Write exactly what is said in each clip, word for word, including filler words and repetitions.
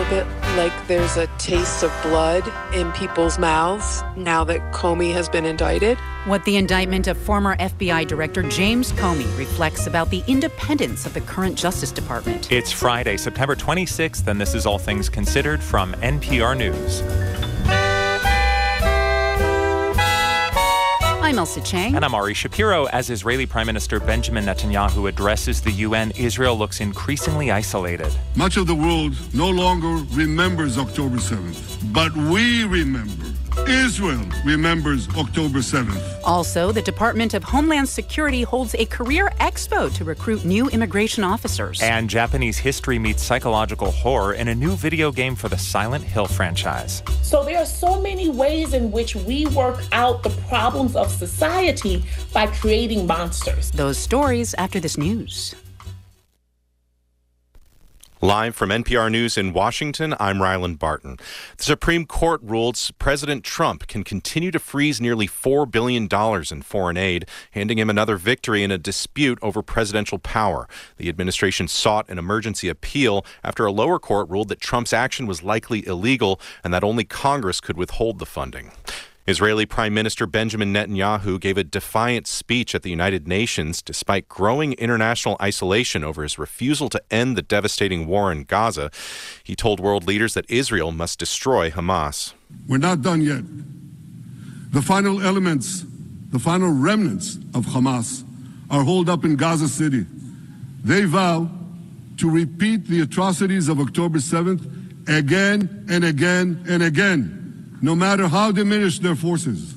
bit like there's a taste of blood in people's mouths now that Comey has been indicted. What the indictment of former F B I Director James Comey reflects about the independence of the current Justice Department. It's Friday, September twenty-sixth, and this is All Things Considered from N P R News. I'm Elsa Chang. And I'm Ari Shapiro. As Israeli Prime Minister Benjamin Netanyahu addresses the U N, Israel looks increasingly isolated. Much of the world no longer remembers October seventh, but we remember. Israel remembers October seventh. Also, the Department of Homeland Security holds a career expo to recruit new immigration officers. And Japanese history meets psychological horror in a new video game for the Silent Hill franchise. So there are so many ways in which we work out the problems of society by creating monsters. Those stories after this news. Live from N P R News in Washington, I'm Ryland Barton. The Supreme Court ruled President Trump can continue to freeze nearly four billion dollars in foreign aid, handing him another victory in a dispute over presidential power. The administration sought an emergency appeal after a lower court ruled that Trump's action was likely illegal and that only Congress could withhold the funding. Israeli Prime Minister Benjamin Netanyahu gave a defiant speech at the United Nations despite growing international isolation over his refusal to end the devastating war in Gaza. He told world leaders that Israel must destroy Hamas. We're not done yet. The final elements, the final remnants of Hamas are holed up in Gaza City. They vow to repeat the atrocities of October seventh again and again and again, no matter how diminished their forces.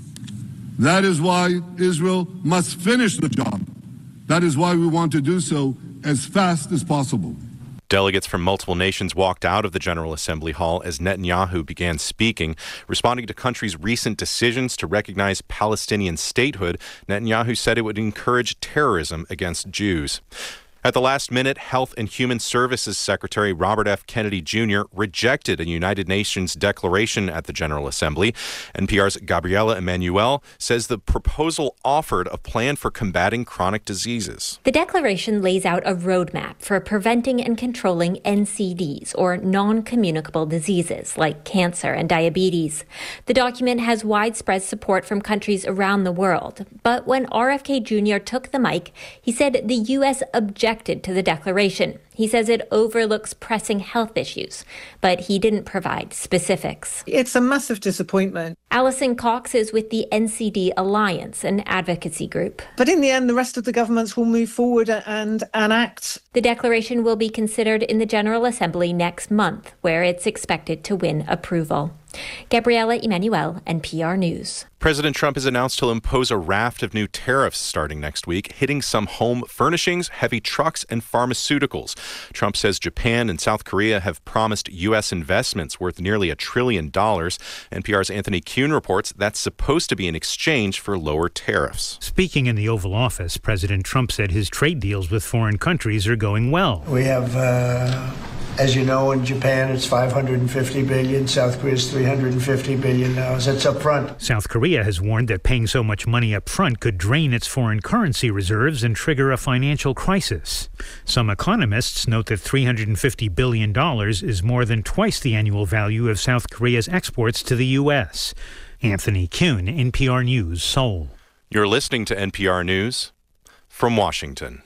That is why Israel must finish the job. That is why we want to do so as fast as possible. Delegates from multiple nations walked out of the General Assembly Hall as Netanyahu began speaking. Responding to countries' recent decisions to recognize Palestinian statehood, Netanyahu said it would encourage terrorism against Jews. At the last minute, Health and Human Services Secretary Robert F. Kennedy Junior rejected a United Nations declaration at the General Assembly. N P R's Gabriela Emanuel says the proposal offered a plan for combating chronic diseases. The declaration lays out a roadmap for preventing and controlling N C Ds, or non-communicable diseases, like cancer and diabetes. The document has widespread support from countries around the world. But when R F K Junior took the mic, he said the U S objected to the declaration. He says it overlooks pressing health issues, but he didn't provide specifics. It's a massive disappointment. Alison Cox is with the N C D Alliance, an advocacy group. But in the end, the rest of the governments will move forward and enact. The declaration will be considered in the General Assembly next month, where it's expected to win approval. Gabriela Emanuel, N P R News. President Trump has announced he'll impose a raft of new tariffs starting next week, hitting some home furnishings, heavy trucks, and pharmaceuticals. Trump says Japan and South Korea have promised U S investments worth nearly a trillion dollars. N P R's Anthony Kuhn reports that's supposed to be in exchange for lower tariffs. Speaking in the Oval Office, President Trump said his trade deals with foreign countries are going well. We have, uh, as you know, in Japan it's five hundred fifty billion dollars, South Korea's three hundred fifty billion dollars. That's up front. South Korea has warned that paying so much money up front could drain its foreign currency reserves and trigger a financial crisis. Some economists note that three hundred fifty billion dollars is more than twice the annual value of South Korea's exports to the U S. Anthony Kuhn, N P R News, Seoul. You're listening to N P R News from Washington.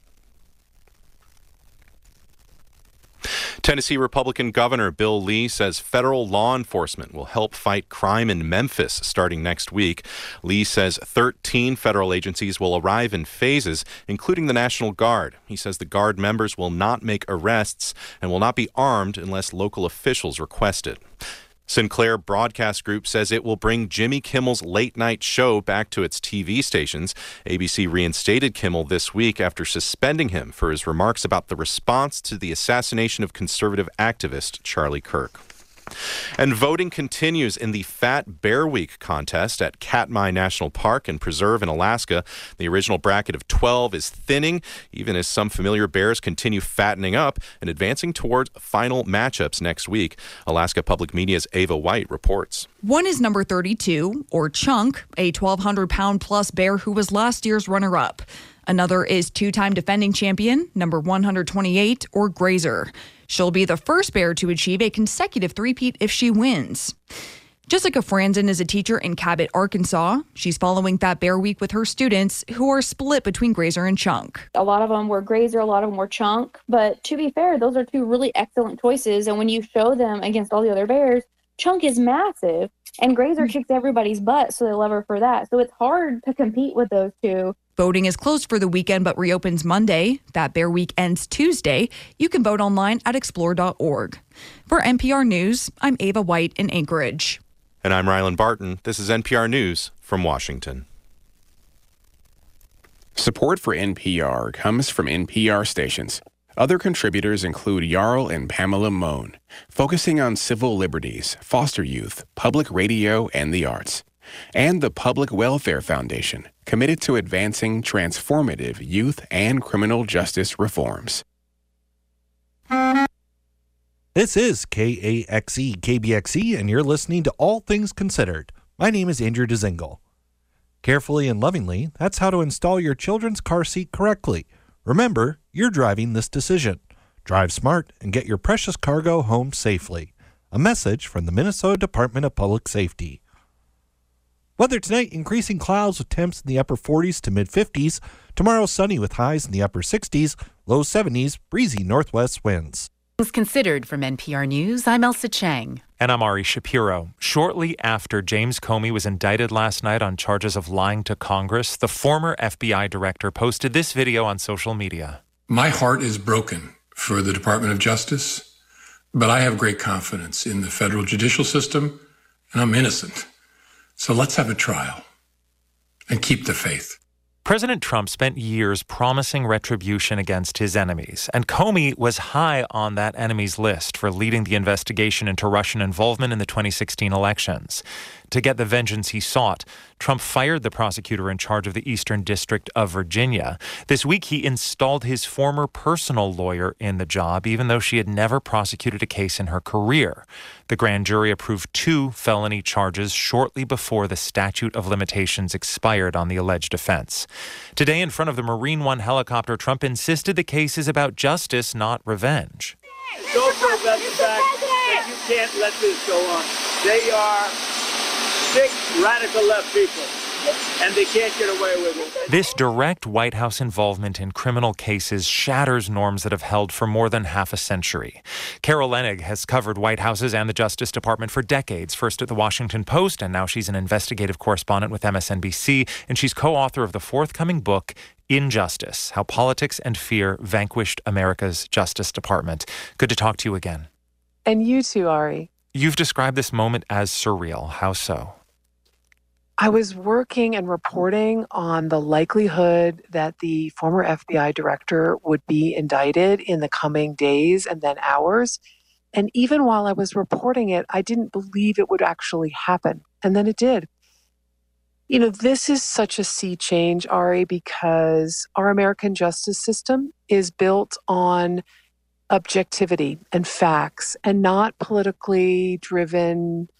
Tennessee Republican Governor Bill Lee says federal law enforcement will help fight crime in Memphis starting next week. Lee says thirteen federal agencies will arrive in phases, including the National Guard. He says the Guard members will not make arrests and will not be armed unless local officials request it. Sinclair Broadcast Group says it will bring Jimmy Kimmel's late night show back to its T V stations. A B C reinstated Kimmel this week after suspending him for his remarks about the response to the assassination of conservative activist Charlie Kirk. And voting continues in the Fat Bear Week contest at Katmai National Park and Preserve in Alaska. The original bracket of twelve is thinning, even as some familiar bears continue fattening up and advancing towards final matchups next week. Alaska Public Media's Ava White reports. One is number thirty-two, or Chunk, a twelve hundred pound plus bear who was last year's runner-up. Another is two-time defending champion, number one hundred twenty-eight, or Grazer. She'll be the first Bear to achieve a consecutive three-peat if she wins. Jessica Franzen is a teacher in Cabot, Arkansas. She's following Fat Bear Week with her students, who are split between Grazer and Chunk. A lot of them were Grazer, a lot of them were Chunk. But to be fair, those are two really excellent choices. And when you show them against all the other bears, Chunk is massive, and Grazer kicks everybody's butt, so they love her for that. So it's hard to compete with those two. Voting is closed for the weekend but reopens Monday. Fat Bear Week ends Tuesday. You can vote online at explore dot org. For N P R News, I'm Ava White in Anchorage. And I'm Rylan Barton. This is N P R News from Washington. Support for N P R comes from N P R stations. Other contributors include Jarl and Pamela Mohn, focusing on civil liberties, foster youth, public radio, and the arts. And the Public Welfare Foundation, committed to advancing transformative youth and criminal justice reforms. This is K A X E K B X E, and you're listening to All Things Considered. My name is Andrew Dezingle. Carefully and lovingly, that's how to install your children's car seat correctly. Remember, you're driving this decision. Drive smart and get your precious cargo home safely. A message from the Minnesota Department of Public Safety. Weather tonight, increasing clouds with temps in the upper forties to mid-fifties. Tomorrow, sunny with highs in the upper sixties, low seventies, breezy northwest winds. Things Considered from N P R News, I'm Elsa Chang. And I'm Ari Shapiro. Shortly after James Comey was indicted last night on charges of lying to Congress, the former F B I director posted this video on social media. My heart is broken for the Department of Justice, but I have great confidence in the federal judicial system, and I'm innocent. So let's have a trial and keep the faith. President Trump spent years promising retribution against his enemies, and Comey was high on that enemies list for leading the investigation into Russian involvement in the twenty sixteen elections. To get the vengeance he sought, Trump fired the prosecutor in charge of the Eastern District of Virginia. This week, he installed his former personal lawyer in the job, even though she had never prosecuted a case in her career. The grand jury approved two felony charges shortly before the statute of limitations expired on the alleged offense. Today, in front of the Marine One helicopter, Trump insisted the case is about justice, not revenge. Don't forget the fact that you can't let this go on. They are sick, radical left people, and they can't get away with it. This direct White House involvement in criminal cases shatters norms that have held for more than half a century. Carol Leonnig has covered White Houses and the Justice Department for decades, first at the Washington Post, and now she's an investigative correspondent with M S N B C, and she's co-author of the forthcoming book, Injustice: How Politics and Fear Vanquished America's Justice Department. Good to talk to you again. And you too, Ari. You've described this moment as surreal. How so? I was working and reporting on the likelihood that the former F B I director would be indicted in the coming days and then hours. And even while I was reporting it, I didn't believe it would actually happen. And then it did. You know, this is such a sea change, Ari, because our American justice system is built on objectivity and facts and not politically driven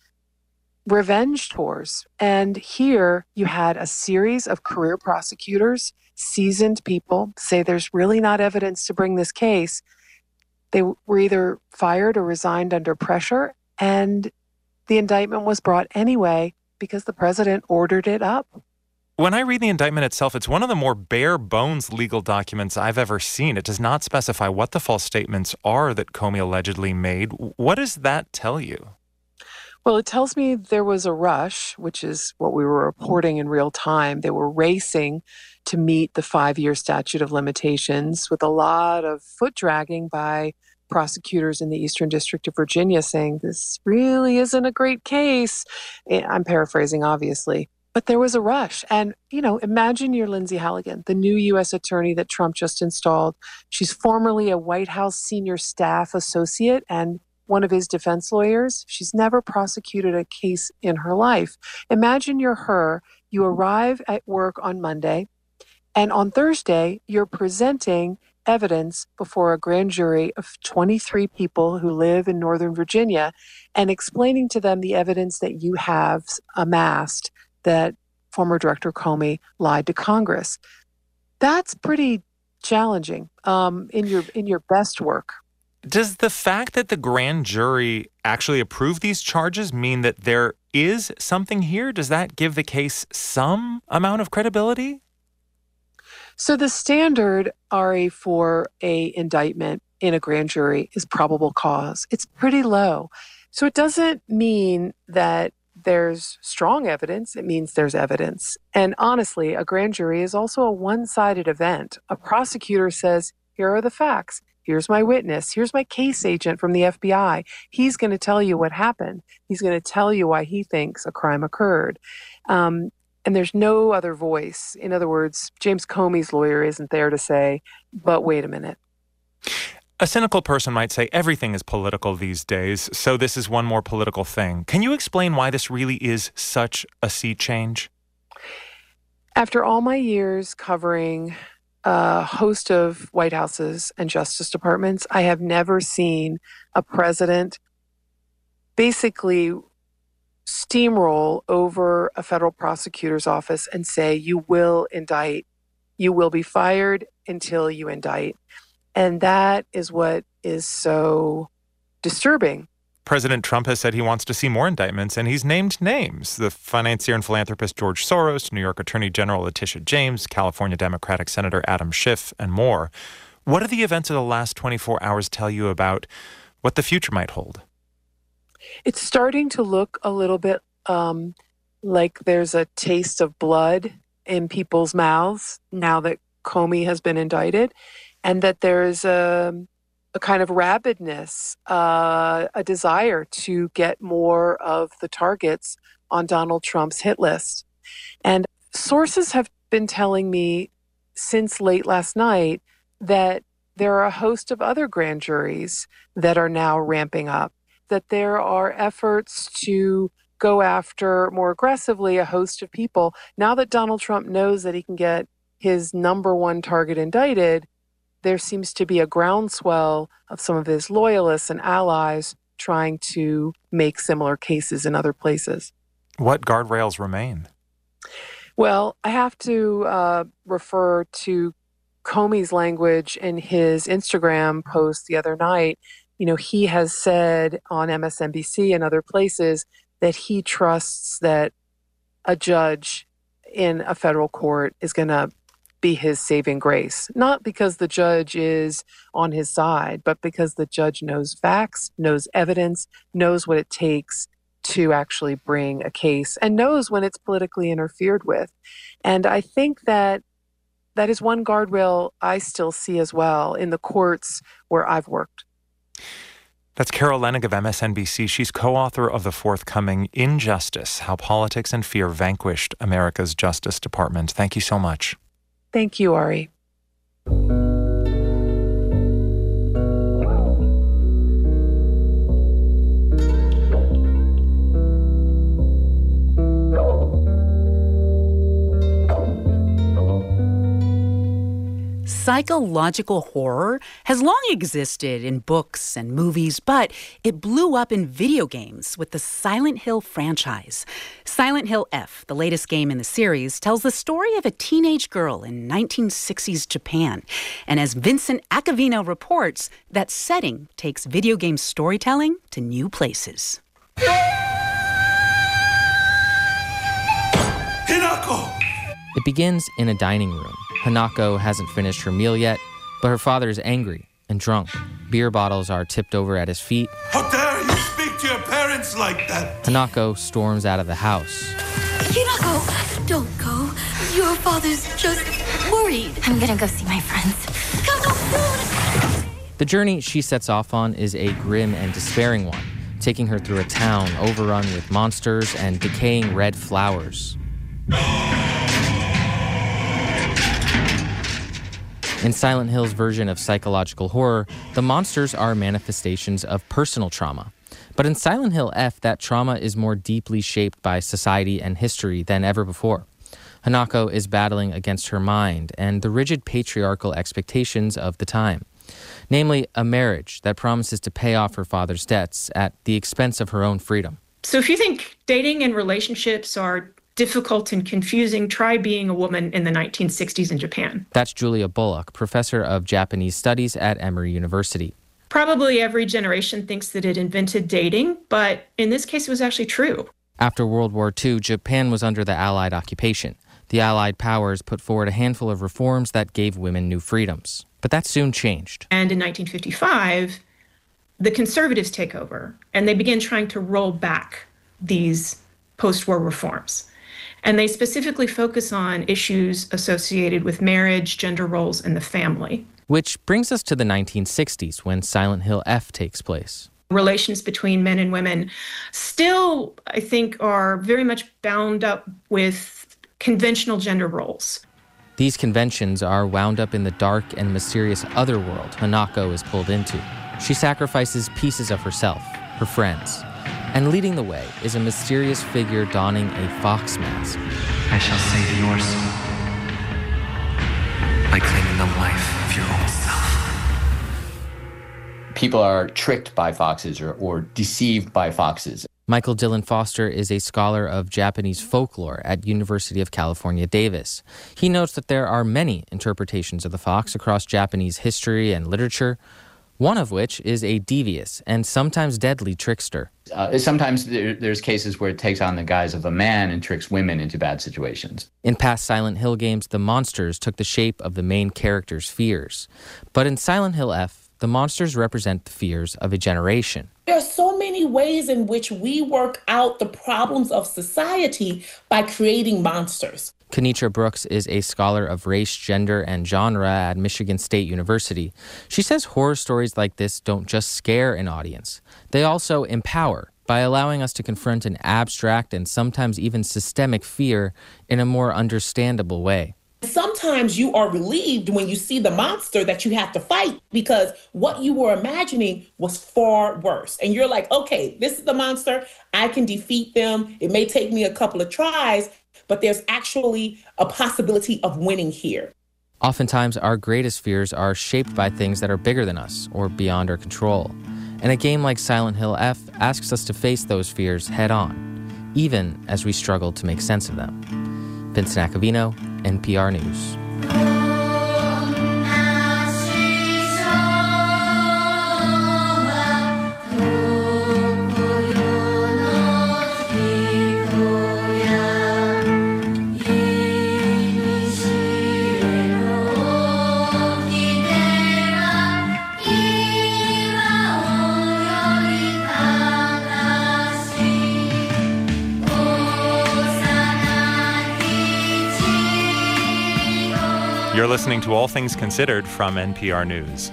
revenge tours. And here you had a series of career prosecutors, seasoned people, say there's really not evidence to bring this case. They were either fired or resigned under pressure, and the indictment was brought anyway because the president ordered it up. When I read the indictment itself, it's one of the more bare bones legal documents I've ever seen. It does not specify what the false statements are that Comey allegedly made. What does that tell you? Well, it tells me there was a rush, which is what we were reporting in real time. They were racing to meet the five-year statute of limitations with a lot of foot dragging by prosecutors in the Eastern District of Virginia saying, this really isn't a great case. I'm paraphrasing, obviously. But there was a rush. And, you know, imagine you're Lindsay Halligan, the new U S attorney that Trump just installed. She's formerly a White House senior staff associate and one of his defense lawyers. She's never prosecuted a case in her life. Imagine you're her. You arrive at work on Monday, and on Thursday, you're presenting evidence before a grand jury of twenty-three people who live in Northern Virginia and explaining to them the evidence that you have amassed that former Director Comey lied to Congress. That's pretty challenging um, in your in your best work. Does the fact that the grand jury actually approved these charges mean that there is something here? Does that give the case some amount of credibility? So the standard, Ari, for a indictment in a grand jury is probable cause. It's pretty low. So it doesn't mean that there's strong evidence. It means there's evidence. And honestly, a grand jury is also a one-sided event. A prosecutor says, here are the facts. Here's my witness. Here's my case agent from the F B I. He's going to tell you what happened. He's going to tell you why he thinks a crime occurred. Um, and there's no other voice. In other words, James Comey's lawyer isn't there to say, but wait a minute. A cynical person might say everything is political these days, so this is one more political thing. Can you explain why this really is such a sea change? After all my years covering a host of White Houses and Justice Departments, I have never seen a president basically steamroll over a federal prosecutor's office and say, you will indict, you will be fired until you indict. And that is what is so disturbing. President Trump has said he wants to see more indictments, and he's named names. The financier and philanthropist George Soros, New York Attorney General Letitia James, California Democratic Senator Adam Schiff, and more. What do the events of the last twenty-four hours tell you about what the future might hold? It's starting to look a little bit um, like there's a taste of blood in people's mouths now that Comey has been indicted, and that there's a... a kind of rabidness, uh, a desire to get more of the targets on Donald Trump's hit list. And sources have been telling me since late last night that there are a host of other grand juries that are now ramping up, that there are efforts to go after more aggressively a host of people. Now that Donald Trump knows that he can get his number one target indicted, there seems to be a groundswell of some of his loyalists and allies trying to make similar cases in other places. What guardrails remain? Well, I have to uh, refer to Comey's language in his Instagram post the other night. You know, he has said on M S N B C and other places that he trusts that a judge in a federal court is going to be his saving grace, not because the judge is on his side, but because the judge knows facts, knows evidence, knows what it takes to actually bring a case, and knows when it's politically interfered with. And I think that that is one guardrail I still see as well in the courts where I've worked. That's Carol Leonnig of M S N B C. She's co-author of the forthcoming Injustice: How Politics and Fear Vanquished America's Justice Department. Thank you so much. Thank you, Ari. Psychological horror has long existed in books and movies, but it blew up in video games with the Silent Hill franchise. Silent Hill F, the latest game in the series, tells the story of a teenage girl in nineteen sixties Japan. And as Vincent Acavino reports, that setting takes video game storytelling to new places. Hinako! It begins in a dining room. Hanako hasn't finished her meal yet, but her father is angry and drunk. Beer bottles are tipped over at his feet. How dare you speak to your parents like that? Hanako storms out of the house. Hinako, don't go. Your father's just worried. I'm gonna go see my friends. Come on, soon! The journey she sets off on is a grim and despairing one, taking her through a town overrun with monsters and decaying red flowers. In Silent Hill's version of psychological horror, the monsters are manifestations of personal trauma. But in Silent Hill F, that trauma is more deeply shaped by society and history than ever before. Hanako is battling against her mind and the rigid patriarchal expectations of the time. Namely, a marriage that promises to pay off her father's debts at the expense of her own freedom. So if you think dating and relationships are difficult and confusing, try being a woman in the nineteen sixties in Japan. That's Julia Bullock, professor of Japanese studies at Emory University. Probably every generation thinks that it invented dating, but in this case, it was actually true. After World War Two, Japan was under the Allied occupation. The Allied powers put forward a handful of reforms that gave women new freedoms. But that soon changed. And in nineteen fifty-five, the conservatives take over, and they begin trying to roll back these post-war reforms. And they specifically focus on issues associated with marriage, gender roles, and the family. Which brings us to the nineteen sixties, when Silent Hill F takes place. Relations between men and women still, I think, are very much bound up with conventional gender roles. These conventions are wound up in the dark and mysterious other world Hanako is pulled into. She sacrifices pieces of herself, her friends, and leading the way is a mysterious figure donning a fox mask. I shall save your soul by claiming the life of your own self. People are tricked by foxes or, or deceived by foxes. Michael Dillon Foster is a scholar of Japanese folklore at University of California, Davis. He notes that there are many interpretations of the fox across Japanese history and literature, one of which is a devious and sometimes deadly trickster. Uh, sometimes there, there's cases where it takes on the guise of a man and tricks women into bad situations. In past Silent Hill games, the monsters took the shape of the main character's fears. But in Silent Hill F, the monsters represent the fears of a generation. There are so many ways in which we work out the problems of society by creating monsters. Kenitra Brooks is a scholar of race, gender, and genre at Michigan State University. She says horror stories like this don't just scare an audience. They also empower by allowing us to confront an abstract and sometimes even systemic fear in a more understandable way. Sometimes you are relieved when you see the monster that you have to fight because what you were imagining was far worse. And you're like, okay, this is the monster. I can defeat them. It may take me a couple of tries, but there's actually a possibility of winning here. Oftentimes, our greatest fears are shaped by things that are bigger than us or beyond our control. And a game like Silent Hill F asks us to face those fears head on, even as we struggle to make sense of them. Vincent Acavino, N P R News. You're listening to All Things Considered from N P R News.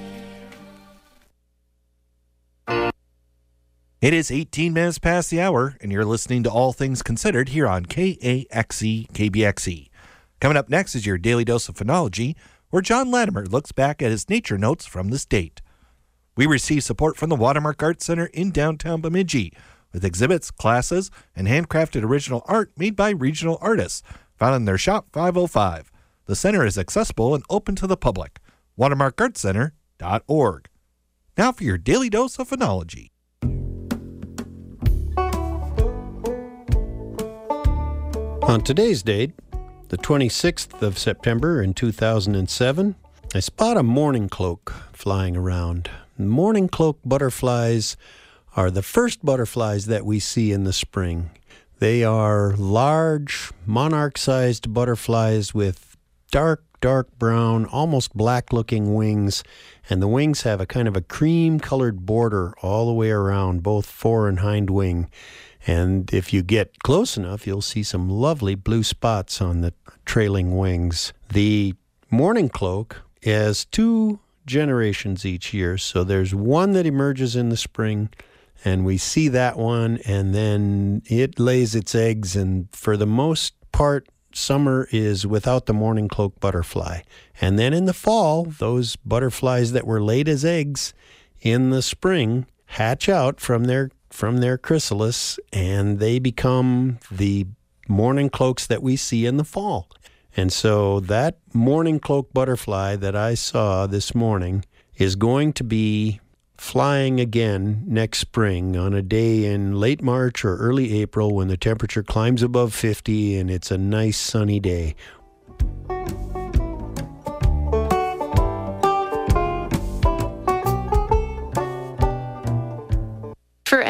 It is eighteen minutes past the hour, and you're listening to All Things Considered here on K A X E K B X E. Coming up next is your Daily Dose of Phenology, where John Latimer looks back at his nature notes from the state. We receive support from the Watermark Art Center in downtown Bemidji, with exhibits, classes, and handcrafted original art made by regional artists, found in their Shop five oh five. The center is accessible and open to the public. watermark art center dot org. Now for your Daily Dose of Phenology. On today's date, the twenty-sixth of September in two thousand seven, I spot a mourning cloak flying around. Mourning cloak butterflies are the first butterflies that we see in the spring. They are large, monarch-sized butterflies with dark, dark brown, almost black-looking wings, and the wings have a kind of a cream-colored border all the way around, both fore and hind wing. And if you get close enough, you'll see some lovely blue spots on the trailing wings. The mourning cloak has two generations each year, so there's one that emerges in the spring, and we see that one, and then it lays its eggs, and for the most part, summer is without the mourning cloak butterfly. And then in the fall, those butterflies that were laid as eggs in the spring hatch out from their from their chrysalis, and they become the mourning cloaks that we see in the fall. And so that mourning cloak butterfly that I saw this morning is going to be flying again next spring on a day in late March or early April when the temperature climbs above fifty and it's a nice sunny day.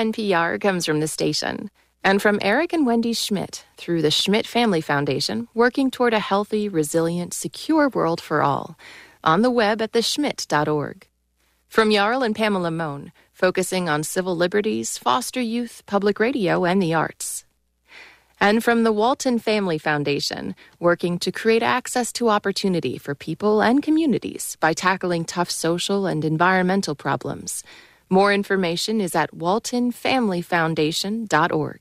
N P R comes from the station and from Eric and Wendy Schmidt through the Schmidt Family Foundation, working toward a healthy, resilient, secure world for all, on the web at the schmidt dot org. From Jarl and Pamela Mohn, focusing on civil liberties, foster youth, public radio, and the arts. And from the Walton Family Foundation, working to create access to opportunity for people and communities by tackling tough social and environmental problems. More information is at walton family foundation dot org.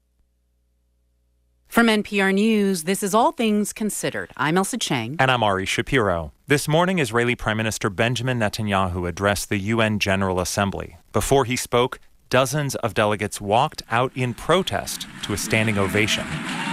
From N P R News, this is All Things Considered. I'm Elsa Chang. And I'm Ari Shapiro. This morning, Israeli Prime Minister Benjamin Netanyahu addressed the U N General Assembly. Before he spoke, dozens of delegates walked out in protest to a standing ovation.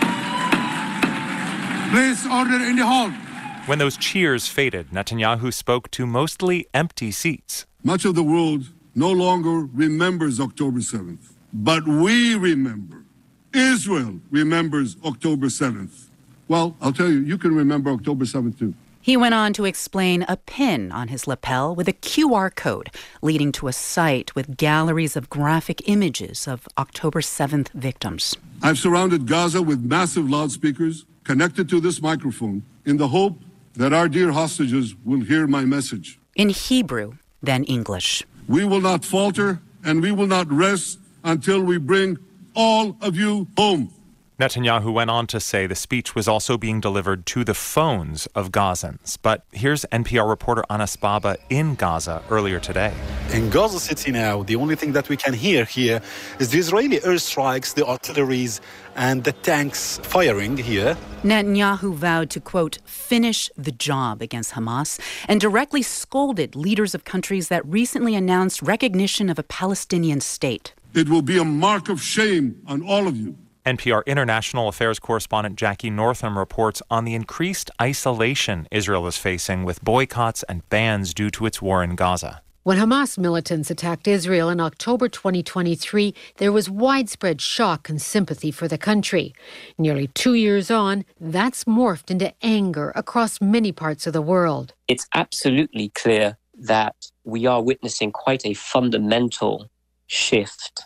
Please, order in the hall. When those cheers faded, Netanyahu spoke to mostly empty seats. Much of the world no longer remembers October seventh, but we remember. Israel remembers October seventh. Well, I'll tell you, you can remember October seventh too. He went on to explain a pin on his lapel with a Q R code leading to a site with galleries of graphic images of October seventh victims. I've surrounded Gaza with massive loudspeakers connected to this microphone in the hope that our dear hostages will hear my message. In Hebrew, then English. We will not falter and we will not rest until we bring all of you home. Netanyahu went on to say the speech was also being delivered to the phones of Gazans. But here's N P R reporter Anas Baba in Gaza earlier today. In Gaza City now, the only thing that we can hear here is the Israeli airstrikes, the artilleries, and the tanks firing here. Netanyahu vowed to, quote, finish the job against Hamas and directly scolded leaders of countries that recently announced recognition of a Palestinian state. It will be a mark of shame on all of you. N P R international affairs correspondent Jackie Northam reports on the increased isolation Israel is facing with boycotts and bans due to its war in Gaza. When Hamas militants attacked Israel in October twenty twenty-three, there was widespread shock and sympathy for the country. Nearly two years on, that's morphed into anger across many parts of the world. It's absolutely clear that we are witnessing quite a fundamental shift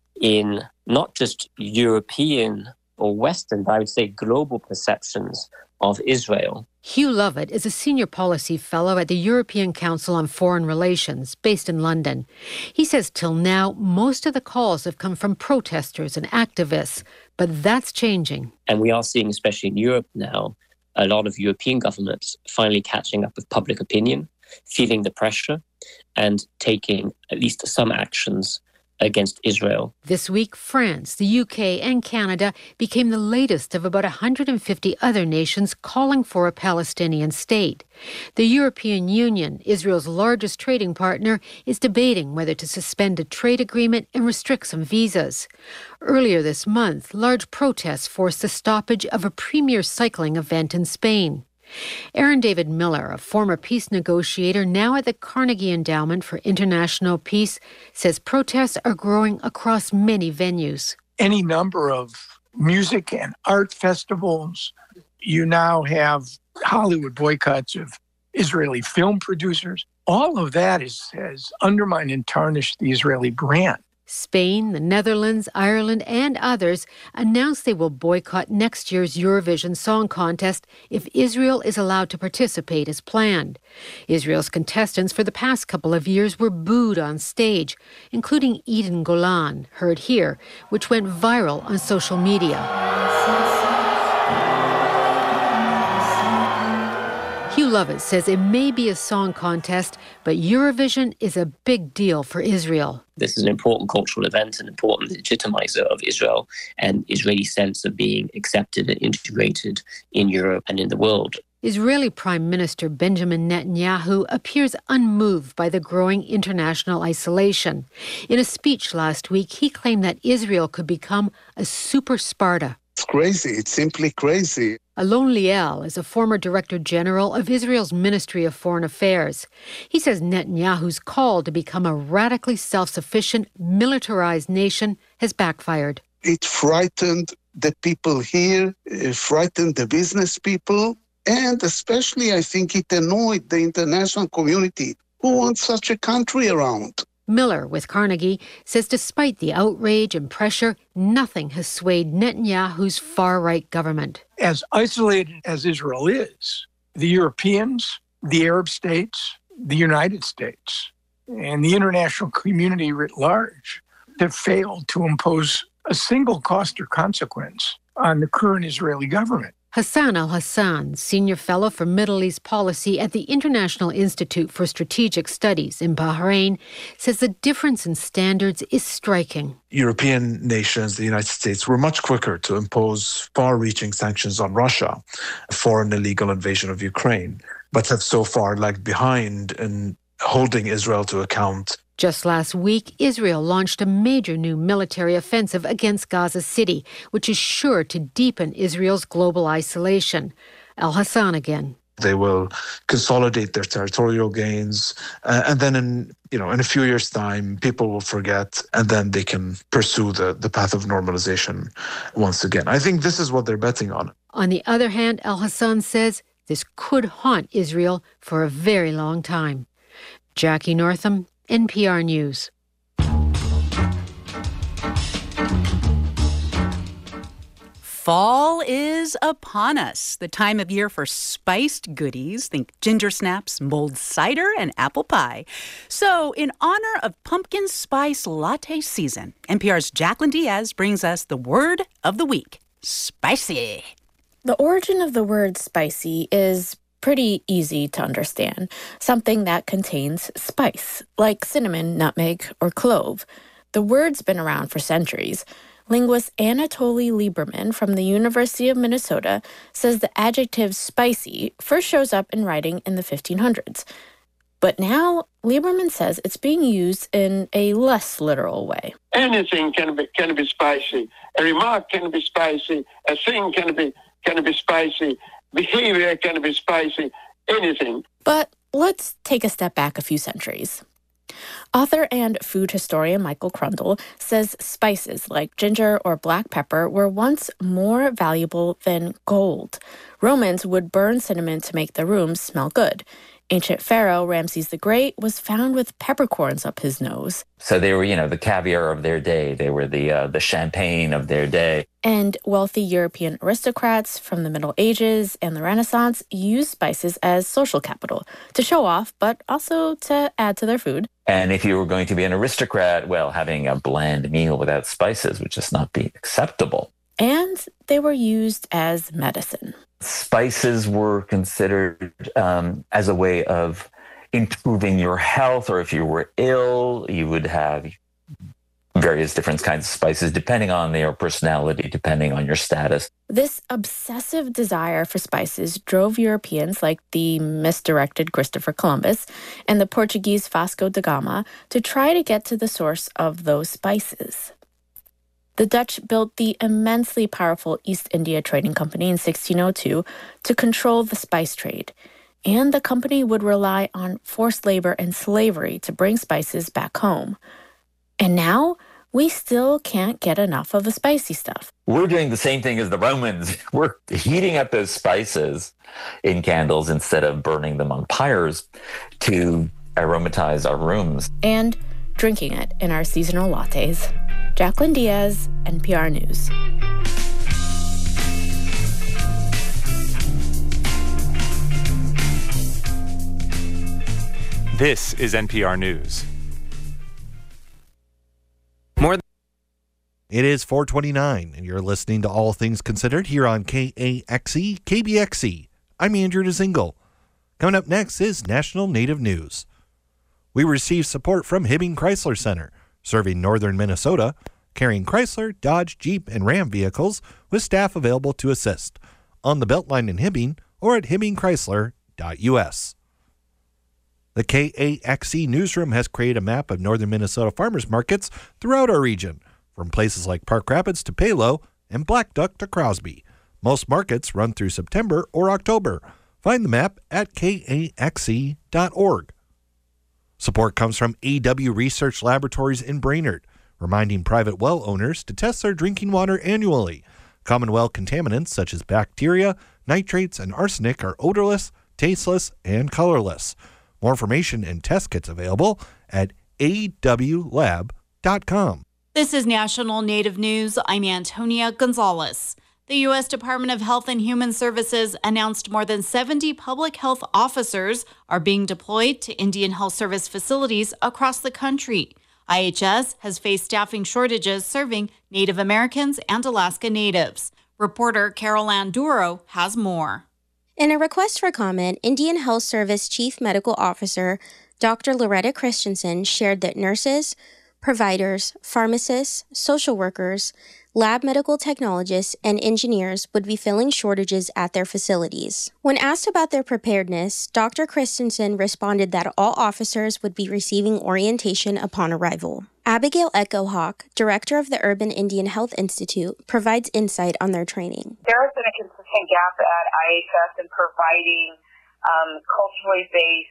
in not just European or Western, but I would say global perceptions of Israel. Hugh Lovett is a senior policy fellow at the European Council on Foreign Relations, based in London. He says till now, most of the calls have come from protesters and activists, but that's changing. And we are seeing, especially in Europe now, a lot of European governments finally catching up with public opinion, feeling the pressure, and taking at least some actions against Israel. This week, France, the U K, and Canada became the latest of about one hundred fifty other nations calling for a Palestinian state. The European Union, Israel's largest trading partner, is debating whether to suspend a trade agreement and restrict some visas. Earlier this month, large protests forced the stoppage of a premier cycling event in Spain. Aaron David Miller, a former peace negotiator now at the Carnegie Endowment for International Peace, says protests are growing across many venues. Any number of music and art festivals. You now have Hollywood boycotts of Israeli film producers. All of that is, has undermined and tarnished the Israeli brand. Spain, the Netherlands, Ireland, and others announced they will boycott next year's Eurovision Song Contest if Israel is allowed to participate as planned. Israel's contestants for the past couple of years were booed on stage, including Eden Golan, heard here, which went viral on social media. Hugh Lovett says it may be a song contest, but Eurovision is a big deal for Israel. This is an important cultural event, an important legitimizer of Israel and Israeli sense of being accepted and integrated in Europe and in the world. Israeli Prime Minister Benjamin Netanyahu appears unmoved by the growing international isolation. In a speech last week, he claimed that Israel could become a super Sparta. It's crazy. It's simply crazy. Alon Liel is a former Director General of Israel's Ministry of Foreign Affairs. He says Netanyahu's call to become a radically self-sufficient, militarized nation has backfired. It frightened the people here, it frightened the business people, and especially I think it annoyed the international community. Who wants such a country around? Miller with Carnegie says despite the outrage and pressure, nothing has swayed Netanyahu's far-right government. As isolated as Israel is, the Europeans, the Arab states, the United States, and the international community writ large have failed to impose a single cost or consequence on the current Israeli government. Hassan al-Hassan, Senior Fellow for Middle East Policy at the International Institute for Strategic Studies in Bahrain, says the difference in standards is striking. European nations, the United States, were much quicker to impose far-reaching sanctions on Russia for an illegal invasion of Ukraine, but have so far lagged behind in holding Israel to account. Just last week, Israel launched a major new military offensive against Gaza City, which is sure to deepen Israel's global isolation. Al-Hassan again. They will consolidate their territorial gains, uh, and then in you know in a few years' time, people will forget, and then they can pursue the, the path of normalization once again. I think this is what they're betting on. On the other hand, Al-Hassan says this could haunt Israel for a very long time. Jackie Northam, N P R News. Fall is upon us, the time of year for spiced goodies. Think ginger snaps, mulled cider, and apple pie. So, in honor of pumpkin spice latte season, N P R's Jacqueline Diaz brings us the word of the week, spicy. The origin of the word spicy is pretty easy to understand. Something that contains spice, like cinnamon, nutmeg, or clove. The word's been around for centuries. Linguist Anatoly Lieberman from the University of Minnesota says the adjective spicy first shows up in writing in the fifteen hundreds. But now, Lieberman says it's being used in a less literal way. Anything can be can be spicy. A remark can be spicy. A thing can be can be spicy. Behavior can be spicy. Anything. But let's take a step back a few centuries. Author and food historian Michael Crundle says spices like ginger or black pepper were once more valuable than gold. Romans would burn cinnamon to make their rooms smell good. Ancient Pharaoh Ramses the Great was found with peppercorns up his nose. So they were, you know, the caviar of their day. They were the uh, the champagne of their day. And wealthy European aristocrats from the Middle Ages and the Renaissance used spices as social capital to show off, but also to add to their food. And if you were going to be an aristocrat, well, having a bland meal without spices would just not be acceptable. And they were used as medicine. Spices were considered um, as a way of improving your health, or if you were ill, you would have various different kinds of spices depending on your personality, depending on your status. This obsessive desire for spices drove Europeans like the misdirected Christopher Columbus and the Portuguese Vasco da Gama to try to get to the source of those spices. The Dutch built the immensely powerful East India Trading Company in sixteen oh two to control the spice trade, and the company would rely on forced labor and slavery to bring spices back home. And now, we still can't get enough of the spicy stuff. We're doing the same thing as the Romans. We're heating up those spices in candles instead of burning them on pyres to aromatize our rooms. And drinking it in our seasonal lattes. Jacqueline Diaz, N P R News. This is N P R News. More. It is four twenty-nine, and you're listening to All Things Considered here on K A X E, K B X E. I'm Andrew DeZingle. Coming up next is National Native News. We received support from Hibbing Chrysler Center, serving northern Minnesota, carrying Chrysler, Dodge, Jeep, and Ram vehicles with staff available to assist on the Beltline in Hibbing or at hibbing chrysler dot U S. The K A X E newsroom has created a map of northern Minnesota farmers markets throughout our region, from places like Park Rapids to Palo and Black Duck to Crosby. Most markets run through September or October. Find the map at K A X E dot org. Support comes from A W Research Laboratories in Brainerd, reminding private well owners to test their drinking water annually. Common well contaminants such as bacteria, nitrates, and arsenic are odorless, tasteless, and colorless. More information and test kits available at a w lab dot com. This is National Native News. I'm Antonia Gonzalez. The U S Department of Health and Human Services announced more than seventy public health officers are being deployed to Indian Health Service facilities across the country. I H S has faced staffing shortages serving Native Americans and Alaska Natives. Reporter Carol Ann Duro has more. In a request for comment, Indian Health Service Chief Medical Officer Doctor Loretta Christensen shared that nurses, providers, pharmacists, social workers, lab medical technologists, and engineers would be filling shortages at their facilities. When asked about their preparedness, Doctor Christensen responded that all officers would be receiving orientation upon arrival. Abigail Echohawk, director of the Urban Indian Health Institute, provides insight on their training. There has been a consistent gap at I H S in providing um, culturally based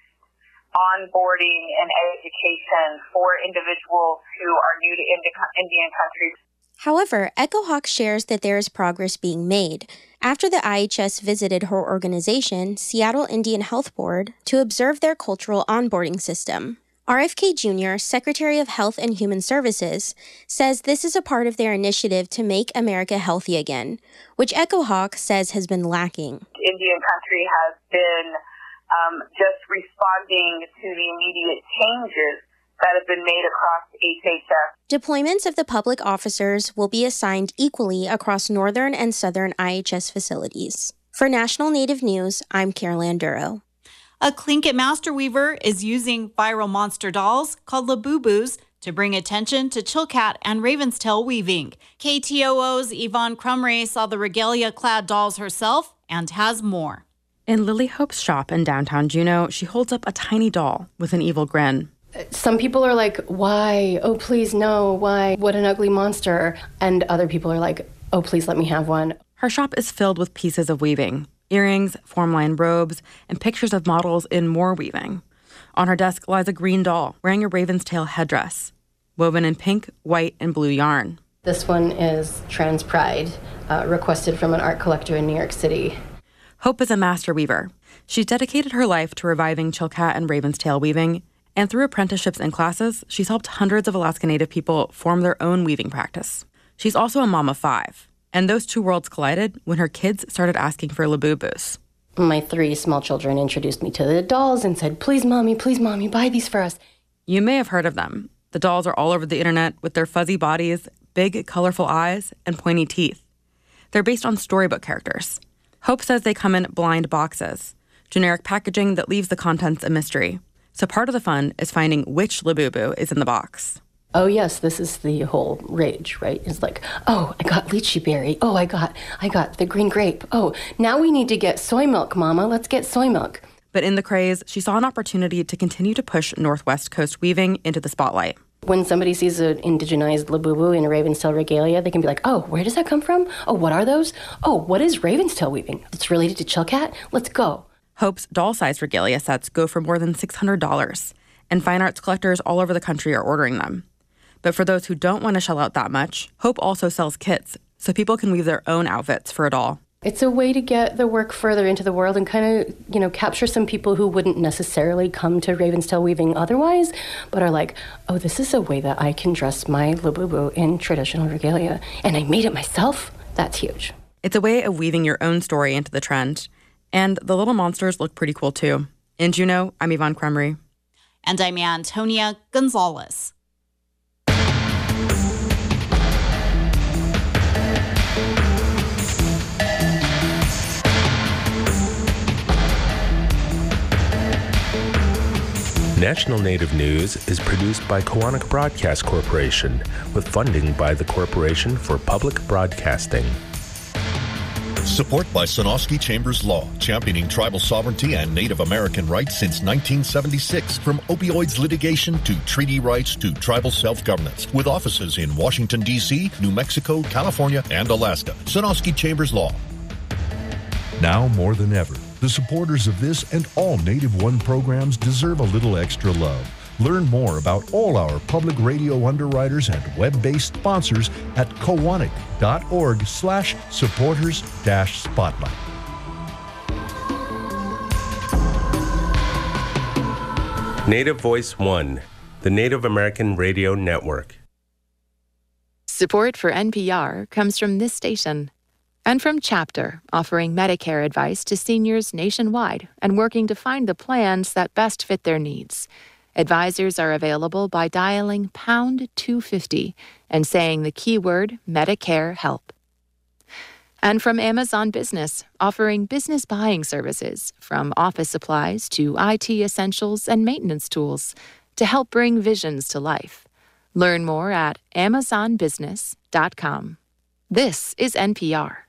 onboarding and education for individuals who are new to Indian country. However, Echohawk shares that there is progress being made after the I H S visited her organization, Seattle Indian Health Board, to observe their cultural onboarding system. R F K Junior, Secretary of Health and Human Services, says this is a part of their initiative to make America healthy again, which Echohawk says has been lacking. Indian country has been um, just responding to the immediate changes that have been made across H H S. Deployments of the public officers will be assigned equally across northern and southern I H S facilities. For National Native News, I'm Carol Ann Duro. A Tlingit master weaver is using viral monster dolls called Labubus to bring attention to Chilkat and Ravenstail weaving. K T O O's Yvonne Crumray saw the regalia-clad dolls herself and has more. In Lily Hope's shop in downtown Juneau, she holds up a tiny doll with an evil grin. Some people are like, why? Oh, please, no, why? What an ugly monster. And other people are like, oh, please let me have one. Her shop is filled with pieces of weaving, earrings, form-lined robes, and pictures of models in more weaving. On her desk lies a green doll wearing a Ravenstail headdress, woven in pink, white, and blue yarn. This one is Trans Pride, uh, requested from an art collector in New York City. Hope is a master weaver. She's dedicated her life to reviving Chilkat and Ravenstail weaving, and through apprenticeships and classes, she's helped hundreds of Alaska Native people form their own weaving practice. She's also a mom of five, and those two worlds collided when her kids started asking for Labubus. My three small children introduced me to the dolls and said, please, Mommy, please, Mommy, buy these for us. You may have heard of them. The dolls are all over the internet with their fuzzy bodies, big, colorful eyes, and pointy teeth. They're based on storybook characters. Hope says they come in blind boxes, generic packaging that leaves the contents a mystery. So part of the fun is finding which Labubu is in the box. Oh, yes, this is the whole rage, right? It's like, oh, I got lychee berry. Oh, I got I got the green grape. Oh, now we need to get soy milk, Mama. Let's get soy milk. But in the craze, she saw an opportunity to continue to push Northwest Coast weaving into the spotlight. When somebody sees an indigenized Labubu in a Ravenstail regalia, they can be like, oh, where does that come from? Oh, what are those? Oh, what is Ravenstail weaving? It's related to Chilkat? Let's go. Hope's doll-sized regalia sets go for more than six hundred dollars, and fine arts collectors all over the country are ordering them. But for those who don't want to shell out that much, Hope also sells kits, so people can weave their own outfits for a doll. It's a way to get the work further into the world and kind of, you know, capture some people who wouldn't necessarily come to Ravenstail weaving otherwise, but are like, oh, this is a way that I can dress my Labubu in traditional regalia, and I made it myself. That's huge. It's a way of weaving your own story into the trend. And the little monsters look pretty cool, too. In Juneau, I'm Yvonne Crumry. And I'm Antonia Gonzalez. National Native News is produced by Koahnic Broadcast Corporation with funding by the Corporation for Public Broadcasting. Support by Sonosky Chambers Law, championing tribal sovereignty and Native American rights since nineteen seventy-six. From opioids litigation to treaty rights to tribal self-governance. With offices in Washington, D C, New Mexico, California, and Alaska. Sonosky Chambers Law. Now more than ever, the supporters of this and all Native One programs deserve a little extra love. Learn more about all our public radio underwriters and web-based sponsors at koahnic.org slash supporters dash spotlight. Native Voice One, the Native American Radio Network. Support for N P R comes from this station and from Chapter, offering Medicare advice to seniors nationwide and working to find the plans that best fit their needs. Advisors are available by dialing pound two fifty and saying the keyword Medicare Help. And from Amazon Business, offering business buying services from office supplies to I T essentials and maintenance tools to help bring visions to life. Learn more at amazon business dot com. This is N P R.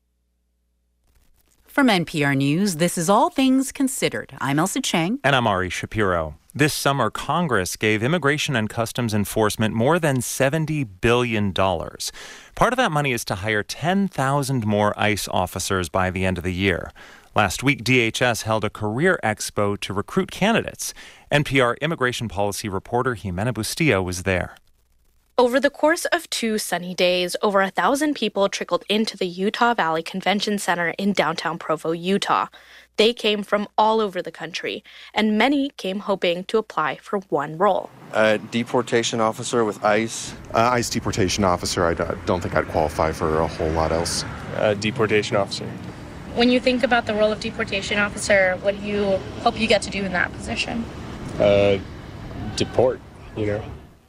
From N P R News, this is All Things Considered. I'm Elsa Chang. And I'm Ari Shapiro. This summer, Congress gave Immigration and Customs Enforcement more than seventy billion dollars. Part of that money is to hire ten thousand more ICE officers by the end of the year. Last week, D H S held a career expo to recruit candidates. N P R immigration policy reporter Jimena Bustillo was there. Over the course of two sunny days, over a thousand people trickled into the Utah Valley Convention Center in downtown Provo, Utah. They came from all over the country, and many came hoping to apply for one role. A deportation officer with ICE. Uh, ICE deportation officer, I don't think I'd qualify for a whole lot else. A deportation officer. When you think about the role of deportation officer, what do you hope you get to do in that position? Uh, deport, you know.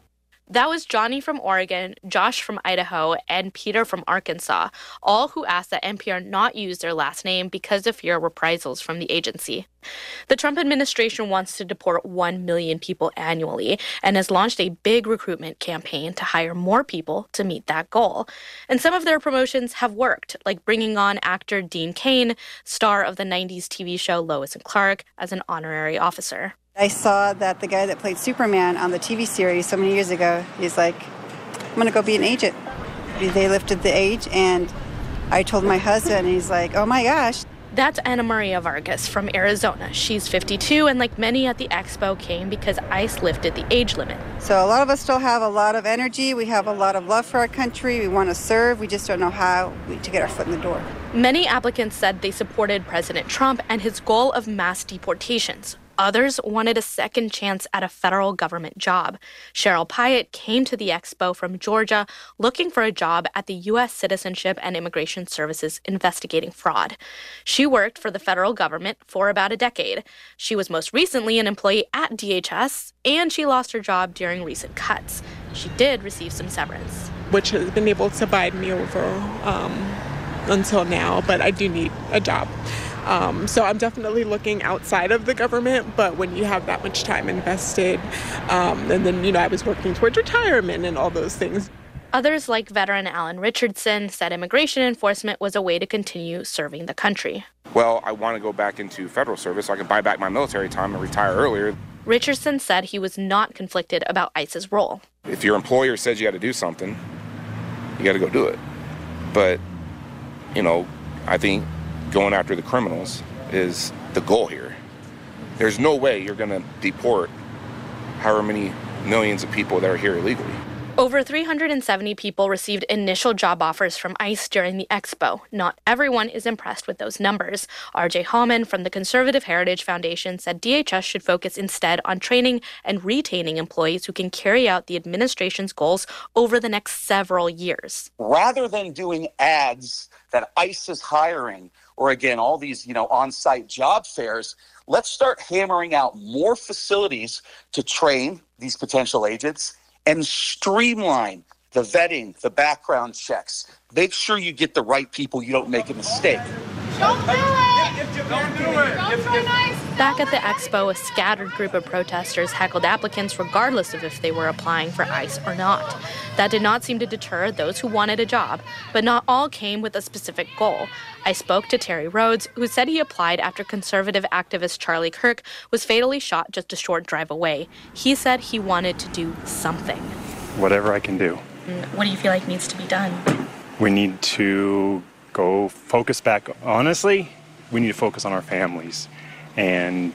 That was Johnny from Oregon, Josh from Idaho, and Peter from Arkansas, all who asked that N P R not use their last name because of fear of reprisals from the agency. The Trump administration wants to deport one million people annually and has launched a big recruitment campaign to hire more people to meet that goal. And some of their promotions have worked, like bringing on actor Dean Cain, star of the nineties T V show Lois and Clark, as an honorary officer. I saw that the guy that played Superman on the T V series so many years ago, he's like, I'm going to go be an agent. They lifted the age, and I told my husband, and he's like, oh my gosh. That's Ana Maria Vargas from Arizona. She's fifty-two, and like many at the expo, came because ICE lifted the age limit. So a lot of us still have a lot of energy. We have a lot of love for our country. We want to serve. We just don't know how to get our foot in the door. Many applicants said they supported President Trump and his goal of mass deportations. Others wanted a second chance at a federal government job. Cheryl Pyatt came to the expo from Georgia looking for a job at the U S Citizenship and Immigration Services investigating fraud. She worked for the federal government for about a decade. She was most recently an employee at D H S, and she lost her job during recent cuts. She did receive some severance, which has been able to bide me over um, until now, but I do need a job. Um, so I'm definitely looking outside of the government, but when you have that much time invested, um, and then, you know, I was working towards retirement and all those things. Others, like veteran Alan Richardson, said immigration enforcement was a way to continue serving the country. Well, I want to go back into federal service so I can buy back my military time and retire earlier. Richardson said he was not conflicted about ICE's role. If your employer says you got to do something, you got to go do it. But, you know, I think going after the criminals is the goal here. There's no way you're going to deport however many millions of people that are here illegally. Over three hundred seventy people received initial job offers from ICE during the expo. Not everyone is impressed with those numbers. R J Hallman from the Conservative Heritage Foundation said D H S should focus instead on training and retaining employees who can carry out the administration's goals over the next several years. Rather than doing ads that ICE is hiring, or again, all these, you know, on-site job fairs, let's start hammering out more facilities to train these potential agents and streamline the vetting, the background checks. Make sure you get the right people, you don't make a mistake. Don't do it! Don't do it! Don't try nice! Back at the expo, a scattered group of protesters heckled applicants regardless of if they were applying for ICE or not. That did not seem to deter those who wanted a job, but not all came with a specific goal. I spoke to Terry Rhodes, who said he applied after conservative activist Charlie Kirk was fatally shot just a short drive away. He said he wanted to do something. Whatever I can do. What do you feel like needs to be done? We need to go focus back. Honestly, we need to focus on our families and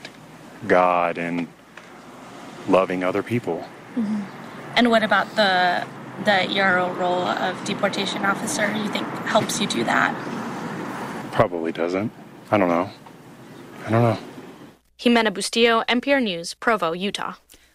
God and loving other people. Mm-hmm. And what about the the E R O role of deportation officer? You think helps you do that? Probably doesn't. I don't know. I don't know. Jimena Bustillo, N P R News, Provo, Utah.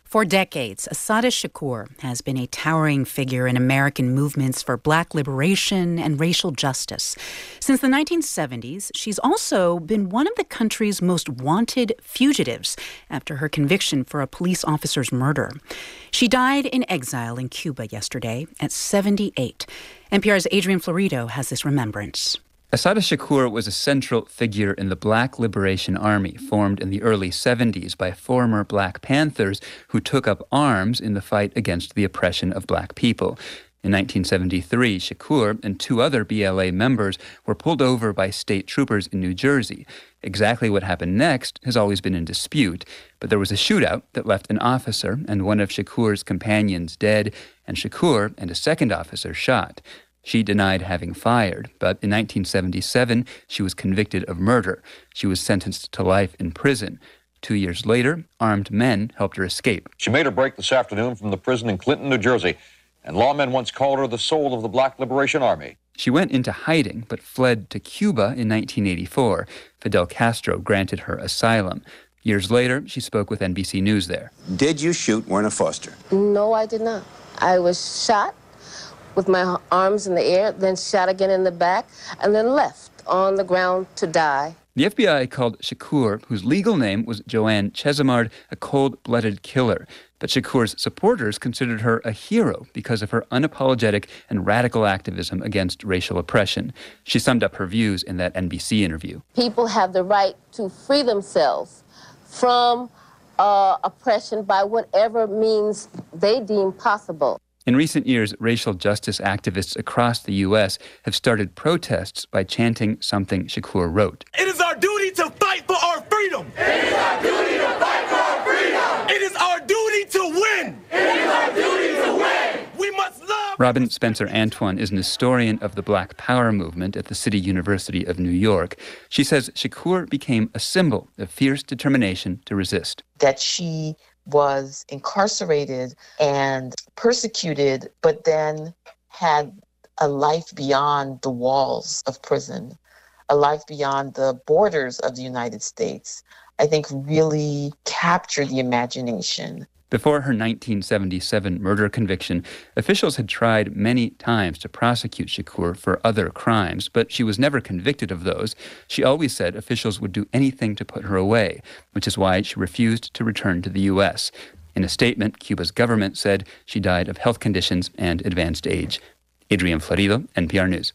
For decades, Assata Shakur has been a towering figure in American movements for black liberation and racial justice. Since the nineteen seventies, she's also been one of the country's most wanted fugitives after her conviction for a police officer's murder. She died in exile in Cuba yesterday at seventy-eight. N P R's Adrian Florido has this remembrance. Assata Shakur was a central figure in the Black Liberation Army, formed in the early seventies by former Black Panthers who took up arms in the fight against the oppression of black people. In nineteen seventy-three, Shakur and two other B L A members were pulled over by state troopers in New Jersey. Exactly what happened next has always been in dispute, but there was a shootout that left an officer and one of Shakur's companions dead, and Shakur and a second officer shot. She denied having fired, but in nineteen seventy-seven, she was convicted of murder. She was sentenced to life in prison. Two years later, armed men helped her escape. She made her break this afternoon from the prison in Clinton, New Jersey, and lawmen once called her the soul of the Black Liberation Army. She went into hiding, but fled to Cuba in nineteen eighty-four. Fidel Castro granted her asylum. Years later, she spoke with N B C News there. Did you shoot Werner Foster? No, I did not. I was shot with my arms in the air, then shot again in the back, and then left on the ground to die. The F B I called Shakur, whose legal name was Joanne Chesimard, a cold-blooded killer. But Shakur's supporters considered her a hero because of her unapologetic and radical activism against racial oppression. She summed up her views in that N B C interview. People have the right to free themselves from uh, oppression by whatever means they deem possible. In recent years, racial justice activists across the U S have started protests by chanting something Shakur wrote. It is our duty to fight for our freedom. It is our duty to fight for our freedom. It is our duty to win. It is our duty to win. We must love. Robin Spencer Antoine is an historian of the Black Power movement at the City University of New York. She says Shakur became a symbol of fierce determination to resist. That she was incarcerated and persecuted, but then had a life beyond the walls of prison, a life beyond the borders of the United States, I think really captured the imagination. Before her nineteen seventy-seven murder conviction, officials had tried many times to prosecute Shakur for other crimes, but she was never convicted of those. She always said officials would do anything to put her away, which is why she refused to return to the U S. In a statement, Cuba's government said she died of health conditions and advanced age. Adrian Florido, N P R News.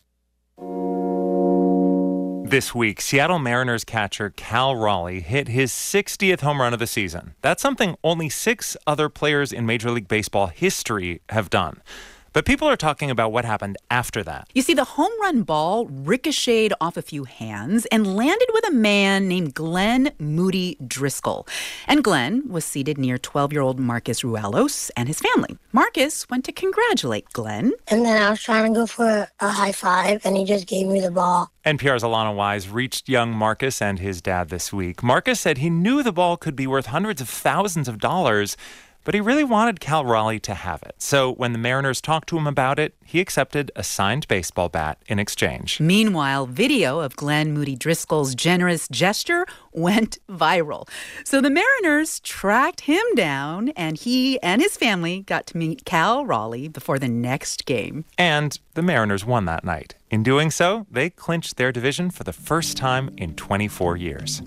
This week, Seattle Mariners catcher Cal Raleigh hit his sixtieth home run of the season. That's something only six other players in Major League Baseball history have done. But people are talking about what happened after that. You see, the home run ball ricocheted off a few hands and landed with a man named Glenn Moody Driscoll. And Glenn was seated near twelve-year-old Marcus Ruelos and his family. Marcus went to congratulate Glenn. And then I was trying to go for a high five, and he just gave me the ball. N P R's Alana Wise reached young Marcus and his dad this week. Marcus said he knew the ball could be worth hundreds of thousands of dollars, but he really wanted Cal Raleigh to have it. So when the Mariners talked to him about it, he accepted a signed baseball bat in exchange. Meanwhile, video of Glenn Moody Driscoll's generous gesture went viral. So the Mariners tracked him down, and he and his family got to meet Cal Raleigh before the next game. And the Mariners won that night. In doing so, they clinched their division for the first time in twenty-four years.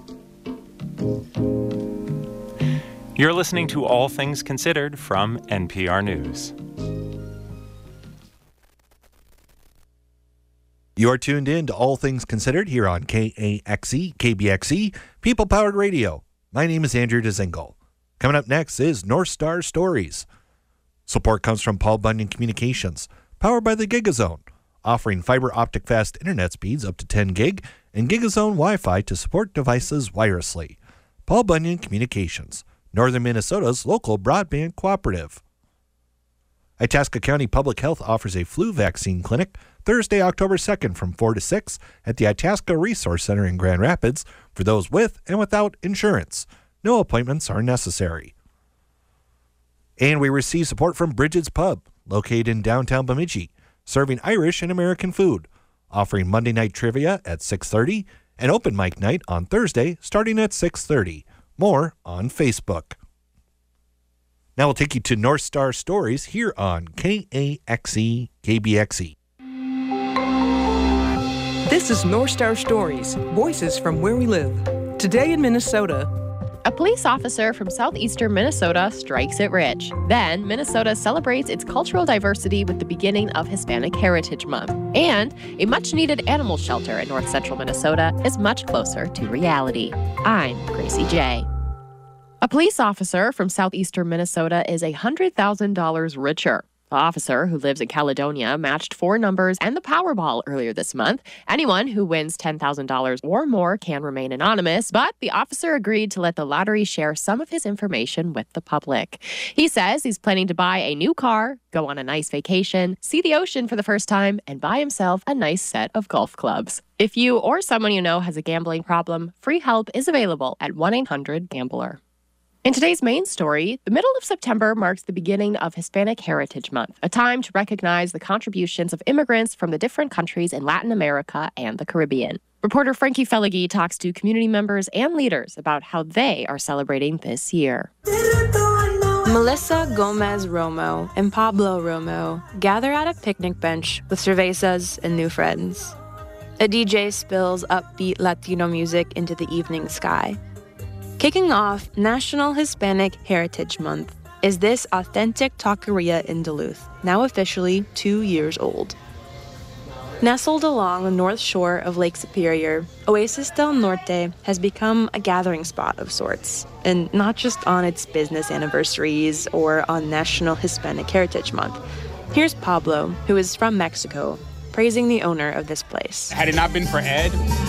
You're listening to All Things Considered from N P R News. You are tuned in to All Things Considered here on K A X E, K B X E, People-Powered Radio. My name is Andrew Dezingle. Coming up next is North Star Stories. Support comes from Paul Bunyan Communications, powered by the GigaZone, offering fiber optic fast internet speeds up to ten gig and GigaZone Wi-Fi to support devices wirelessly. Paul Bunyan Communications, Northern Minnesota's local broadband cooperative. Itasca County Public Health offers a flu vaccine clinic Thursday, October second from four to six at the Itasca Resource Center in Grand Rapids for those with and without insurance. No appointments are necessary. And we receive support from Bridget's Pub, located in downtown Bemidji, serving Irish and American food, offering Monday night trivia at six thirty and open mic night on Thursday starting at six thirty. More on Facebook. Now we'll take you to North Star Stories here on K A X E K B X E. This is North Star Stories, voices from where we live. Today in Minnesota, a police officer from southeastern Minnesota strikes it rich. Then, Minnesota celebrates its cultural diversity with the beginning of Hispanic Heritage Month. And a much-needed animal shelter in north central Minnesota is much closer to reality. I'm Gracie J. A police officer from southeastern Minnesota is one hundred thousand dollars richer. The officer, who lives in Caledonia, matched four numbers and the Powerball earlier this month. Anyone who wins ten thousand dollars or more can remain anonymous, but the officer agreed to let the lottery share some of his information with the public. He says he's planning to buy a new car, go on a nice vacation, see the ocean for the first time, and buy himself a nice set of golf clubs. If you or someone you know has a gambling problem, free help is available at one eight hundred gambler. In today's main story, the middle of September marks the beginning of Hispanic Heritage Month, a time to recognize the contributions of immigrants from the different countries in Latin America and the Caribbean. Reporter Frankie Fellagy talks to community members and leaders about how they are celebrating this year. Melissa Gomez Romo and Pablo Romo gather at a picnic bench with cervezas and new friends. A D J spills upbeat Latino music into the evening sky. Kicking off National Hispanic Heritage Month is this authentic taqueria in Duluth, now officially two years old. Nestled along the north shore of Lake Superior, Oasis del Norte has become a gathering spot of sorts, and not just on its business anniversaries or on National Hispanic Heritage Month. Here's Pablo, who is from Mexico, praising the owner of this place. Had it not been for Ed,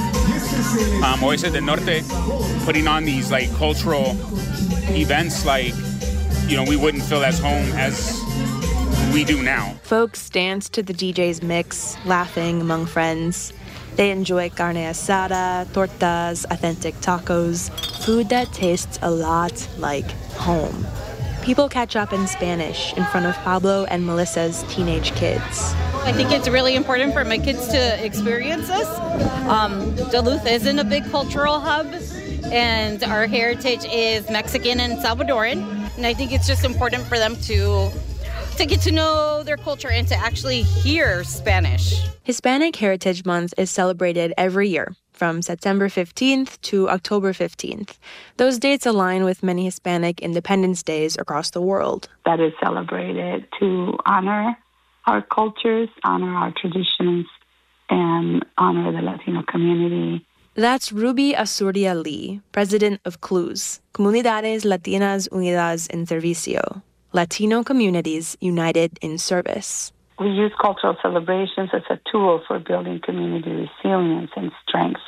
um, Oasis del Norte, putting on these like cultural events, like, you know, we wouldn't feel as home as we do now. Folks dance to the D J's mix, laughing among friends. They enjoy carne asada, tortas, authentic tacos, food that tastes a lot like home. People catch up in Spanish in front of Pablo and Melissa's teenage kids. I think it's really important for my kids to experience this. Um, Duluth isn't a big cultural hub, and our heritage is Mexican and Salvadoran. And I think it's just important for them to, to get to know their culture and to actually hear Spanish. Hispanic Heritage Month is celebrated every year, from September fifteenth to October fifteenth. Those dates align with many Hispanic Independence Days across the world. That is celebrated to honor our cultures, honor our traditions, and honor the Latino community. That's Ruby Azurdia Lee, president of C L U S, Comunidades Latinas Unidas en Servicio, Latino Communities United in Service. We use cultural celebrations as a tool for building community resilience and strength.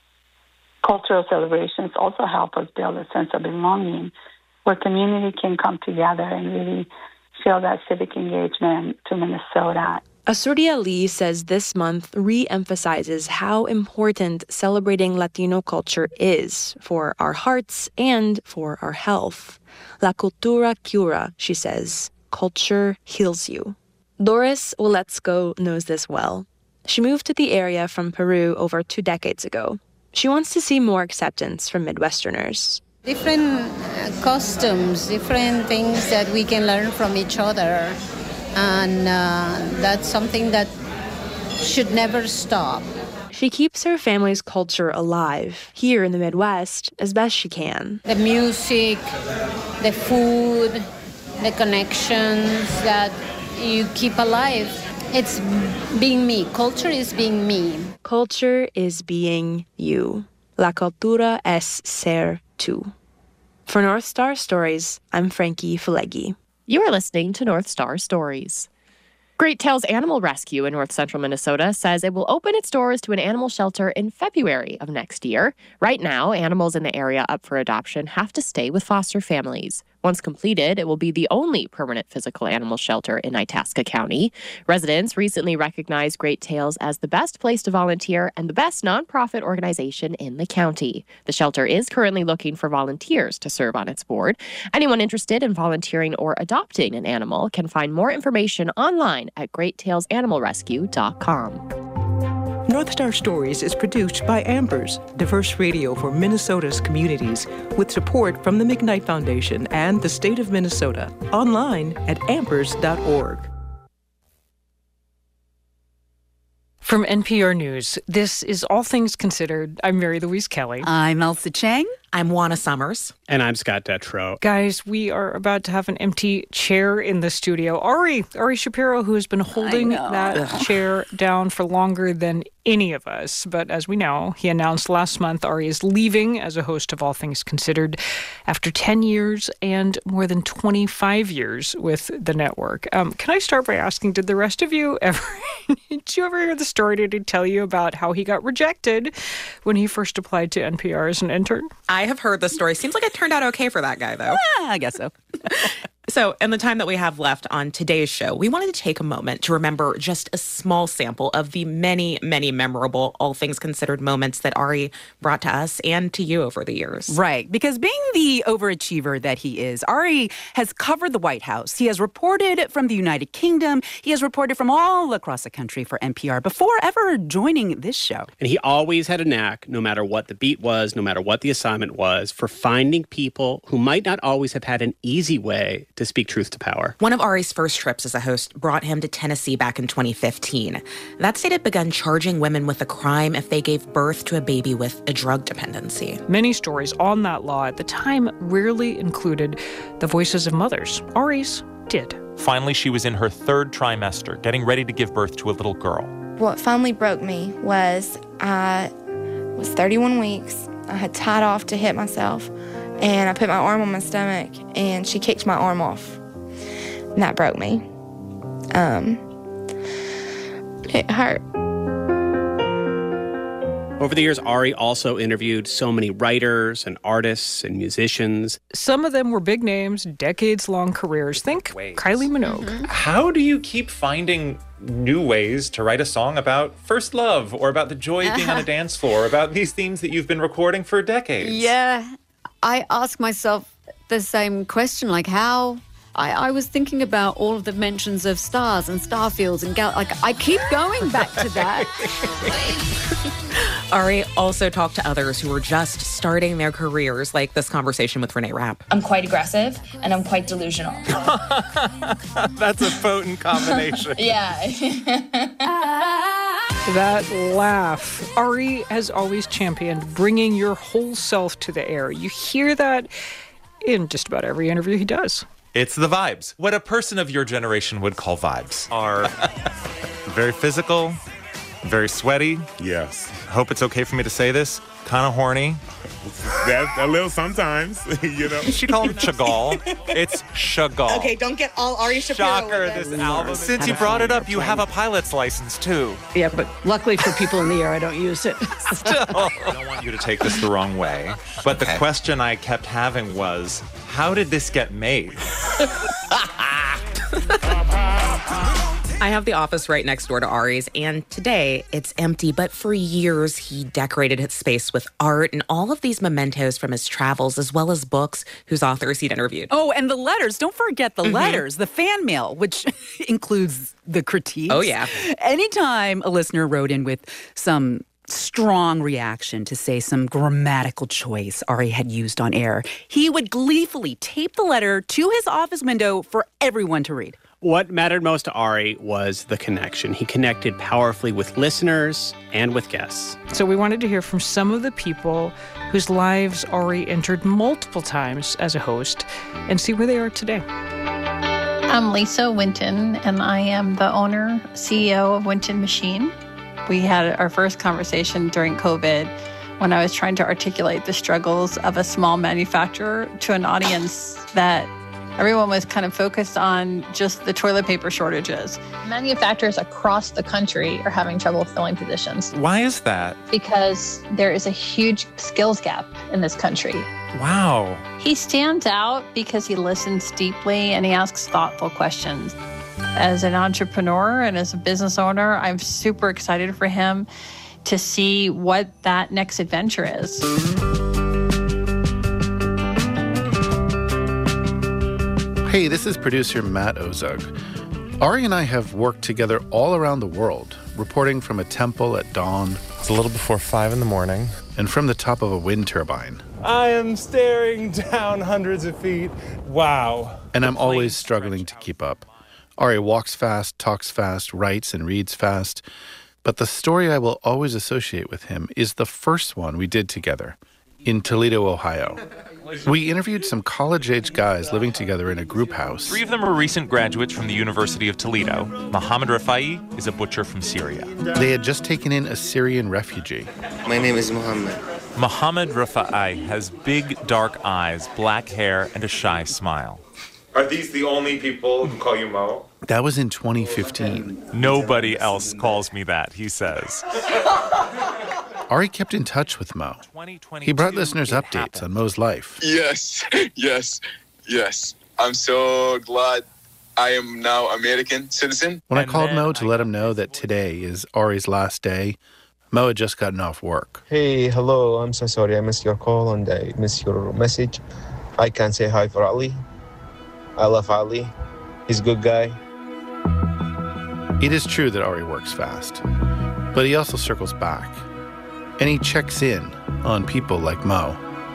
Cultural celebrations also help us build a sense of belonging where community can come together and really feel that civic engagement to Minnesota. Azurdia Lee says this month re-emphasizes how important celebrating Latino culture is for our hearts and for our health. La cultura cura, she says. Culture heals you. Doris Oletzko knows this well. She moved to the area from Peru over two decades ago. She wants to see more acceptance from Midwesterners. Different customs, different things that we can learn from each other. And uh, that's something that should never stop. She keeps her family's culture alive here in the Midwest as best she can. The music, the food, the connections that you keep alive. It's being me. Culture is being me. Culture is being you. La cultura es ser tú. For North Star Stories, I'm Frankie Fellagy. You are listening to North Star Stories. Great Tales Animal Rescue in north central Minnesota says it will open its doors to an animal shelter in February of next year. Right now, animals in the area up for adoption have to stay with foster families. Once completed, it will be the only permanent physical animal shelter in Itasca County. Residents recently recognized Great Tales as the best place to volunteer and the best nonprofit organization in the county. The shelter is currently looking for volunteers to serve on its board. Anyone interested in volunteering or adopting an animal can find more information online at great tales animal rescue dot com. North Star Stories is produced by Ambers, diverse radio for Minnesota's communities, with support from the McKnight Foundation and the state of Minnesota. Online at ambers dot org. From N P R News, this is All Things Considered. I'm Mary Louise Kelly. I'm Elsa Chang. I'm Juana Summers. And I'm Scott Detrow. Guys, we are about to have an empty chair in the studio. Ari, Ari Shapiro, who has been holding that Ugh. chair down for longer than any of us. But as we know, he announced last month Ari is leaving as a host of All Things Considered after ten years and more than twenty-five years with the network. Um, can I start by asking, did the rest of you ever, did you ever hear the story? Did he tell you about how he got rejected when he first applied to N P R as an intern? I have heard the story. Seems like it turned out okay for that guy, though. Yeah, I guess so. So, in the time that we have left on today's show, we wanted to take a moment to remember just a small sample of the many, many memorable All Things Considered moments that Ari brought to us and to you over the years. Right, because being the overachiever that he is, Ari has covered the White House. He has reported from the United Kingdom. He has reported from all across the country for N P R before ever joining this show. And he always had a knack, no matter what the beat was, no matter what the assignment was, for finding people who might not always have had an easy way to speak truth to power. One of Ari's first trips as a host brought him to Tennessee back in twenty fifteen. That state had begun charging women with a crime if they gave birth to a baby with a drug dependency. Many stories on that law at the time rarely included the voices of mothers. Ari's did. Finally, she was in her third trimester, getting ready to give birth to a little girl. What finally broke me was I was thirty-one weeks. I had tied off to hit myself, and I put my arm on my stomach, and she kicked my arm off. And that broke me. Um, it hurt. Over the years, Ari also interviewed so many writers and artists and musicians. Some of them were big names, decades-long careers. Think ways. Kylie Minogue. Mm-hmm. How do you keep finding new ways to write a song about first love or about the joy of being on a dance floor, about these themes that you've been recording for decades? Yeah, I ask myself the same question, like how... I, I was thinking about all of the mentions of stars and star fields and gal- like I keep going back to that. Ari also talked to others who were just starting their careers, like this conversation with Renee Rapp. I'm quite aggressive and I'm quite delusional. That's a potent combination. Yeah. That laugh. Ari has always championed bringing your whole self to the air. You hear that in just about every interview he does. It's the vibes. What a person of your generation would call vibes are very physical, very sweaty. Yes. Hope it's okay for me to say this. Kind of horny. That, a little sometimes, you know. She called him Chagall. It's Chagall. Okay, don't get all Ari Shapiro. Shocker, with this it. album. Since you brought it up, you have a pilot's license, too. Yeah, but luckily for people in the air, I don't use it. Still. I don't want you to take this the wrong way, but okay. The question I kept having was, how did this get made? I have the office right next door to Ari's, and today it's empty, but for years he decorated his space with art and all of these mementos from his travels, as well as books whose authors he'd interviewed. Oh, and the letters. Don't forget the mm-hmm. letters, the fan mail, which includes the critiques. Oh, yeah. Anytime a listener wrote in with some strong reaction to, say, some grammatical choice Ari had used on air, he would gleefully tape the letter to his office window for everyone to read. What mattered most to Ari was the connection. He connected powerfully with listeners and with guests. So we wanted to hear from some of the people whose lives Ari entered multiple times as a host and see where they are today. I'm Lisa Winton, and I am the owner, C E O of Winton Machine. We had our first conversation during COVID when I was trying to articulate the struggles of a small manufacturer to an audience that everyone was kind of focused on just the toilet paper shortages. Manufacturers across the country are having trouble filling positions. Why is that? Because there is a huge skills gap in this country. Wow. He stands out because he listens deeply and he asks thoughtful questions. As an entrepreneur and as a business owner, I'm super excited for him to see what that next adventure is. Hey, this is producer Matt Ozug. Ari and I have worked together all around the world. reporting from a temple at dawn. It's a little before five in the morning. And from the top of a wind turbine. I am staring down hundreds of feet. Wow. And I'm always struggling to keep up. Ari walks fast, talks fast, writes and reads fast. But the story I will always associate with him is the first one we did together in Toledo, Ohio. We interviewed some college-age guys living together in a group house. Three of them are recent graduates from the University of Toledo. Mohammed Rafai is a butcher from Syria. They had just taken in a Syrian refugee. My name is Mohammed. Mohammed Rafai has big, dark eyes, black hair, and a shy smile. Are these the only people who call you Mo? That was in twenty fifteen. Nobody else calls me that, he says. Ari kept in touch with Mo. He brought listeners updates happened. on Mo's life. Yes, yes, yes. I'm so glad I am now American citizen. When I called Mo to let him know that today is Ari's last day, Mo had just gotten off work. Hey, hello. I'm so sorry I missed your call and I missed your message. I can say hi for Ali. I love Ali. He's a good guy. It is true that Ari works fast, but he also circles back. And he checks in on people like Mo.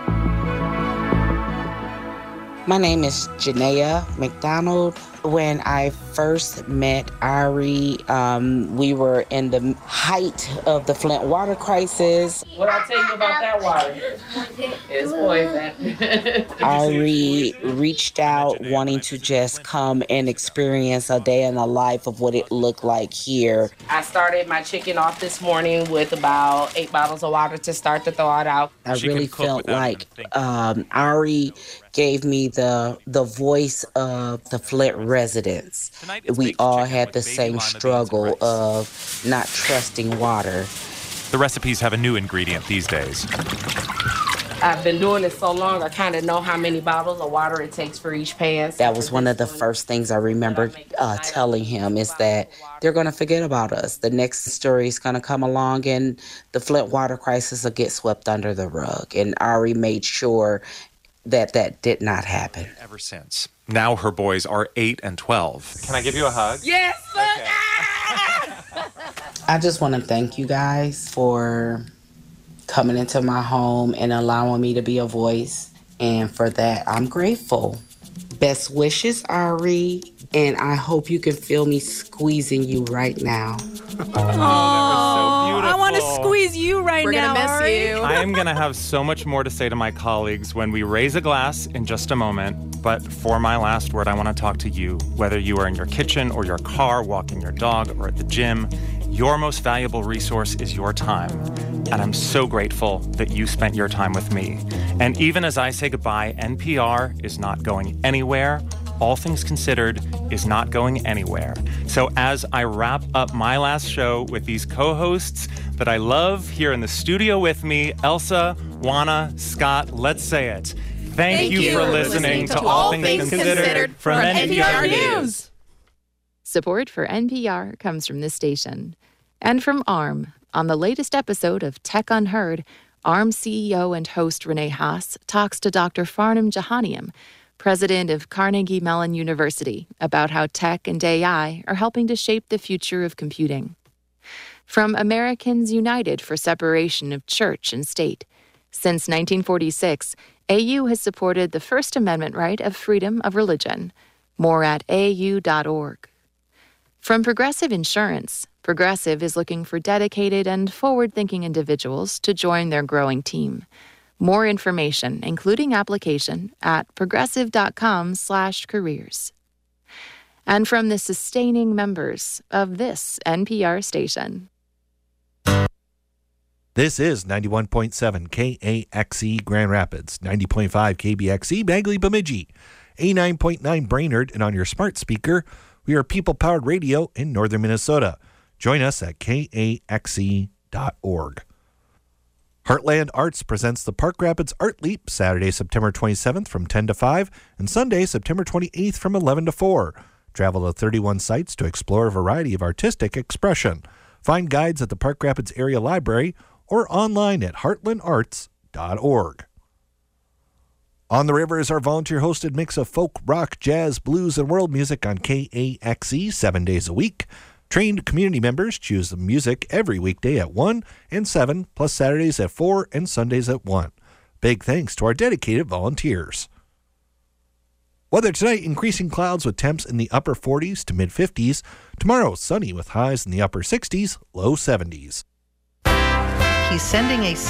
My name is Janaea McDonald. When I first met Ari, um, we were in the height of the Flint water crisis. What I tell you about that water? It's poison. Ari reached out wanting to just come and experience a day in the life of what it looked like here. I started my chicken off this morning with about eight bottles of water to start to thaw it out. I really felt like um, Ari gave me the the voice of the Flint residents. We all had the same struggle of not trusting water. The recipes have a new ingredient these days. I've been doing it so long, I kind of know how many bottles of water it takes for each pan. That was one of the first things I remember uh, telling him is that they're going to forget about us. The next story is going to come along and the Flint water crisis will get swept under the rug. And Ari made sure that that did not happen. Ever since. Now her boys are eight and twelve. Can I give you a hug? Yes! Okay. I just want to thank you guys for coming into my home and allowing me to be a voice. And for that, I'm grateful. Best wishes, Ari. And I hope you can feel me squeezing you right now. Oh, I want to squeeze you right We're now, gonna miss Ari. you. I am going to have so much more to say to my colleagues when we raise a glass in just a moment. But for my last word, I want to talk to you. Whether you are in your kitchen or your car, walking your dog, or at the gym, your most valuable resource is your time. And I'm so grateful that you spent your time with me. And even as I say goodbye, N P R is not going anywhere. All Things Considered is not going anywhere. So as I wrap up my last show with these co-hosts that I love here in the studio with me, Elsa, Juana, Scott, let's say it. Thank, Thank you, you for listening, listening to, to All Things, Things Considered, Considered from, from N P R News. Support for N P R comes from this station. And from A R M. On the latest episode of Tech Unheard, A R M C E O and host Renee Haas talks to Doctor Farnham Jahanian, president of Carnegie Mellon University, about how tech and A I are helping to shape the future of computing. From Americans United for Separation of Church and State. Since nineteen forty-six, A U has supported the First Amendment right of freedom of religion. More at A U dot org. From Progressive Insurance, Progressive is looking for dedicated and forward-thinking individuals to join their growing team. More information, including application, at progressive.com slash careers. And from the sustaining members of this N P R station. This is ninety-one point seven K A X E Grand Rapids, ninety point five K B X E Bagley Bemidji, eighty-nine point nine Brainerd, and on your smart speaker, we are people-powered radio in northern Minnesota. Join us at K A X E dot org. Heartland Arts presents the Park Rapids Art Leap, Saturday, September twenty-seventh from ten to five, and Sunday, September twenty-eighth from eleven to four. Travel to thirty-one sites to explore a variety of artistic expression. Find guides at the Park Rapids Area Library or online at heartland arts dot org. On the River is our volunteer-hosted mix of folk, rock, jazz, blues, and world music on K A X E seven days a week. Trained community members choose the music every weekday at one and seven, plus Saturdays at four and Sundays at one. Big thanks to our dedicated volunteers. Weather tonight, increasing clouds with temps in the upper forties to mid-fifties. Tomorrow, sunny with highs in the upper sixties, low seventies. He's sending a